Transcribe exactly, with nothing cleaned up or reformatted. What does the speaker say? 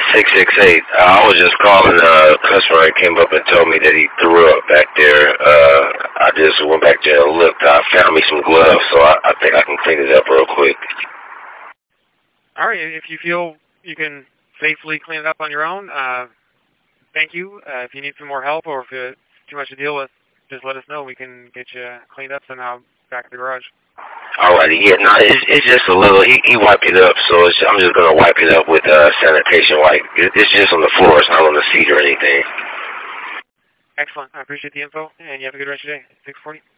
six six eight. Uh, I was just calling uh, a customer that came up and told me that he threw up back there. Uh, I just went back there and looked. I found me some gloves, so I, I think I can clean it up real quick. All right, if you feel you can safely clean it up on your own, uh, thank you. Uh, if you need some more help or if it's too much to deal with, just let us know. We can get you cleaned up somehow back at the garage. Alrighty, yeah, no, it's, it's just a little, he, he wiped it up, so it's, I'm just going to wipe it up with uh, sanitation wipe. It, it's just on the floor, it's not on the seat or anything. Excellent. I appreciate the info, and you have a good rest of your day. six forty.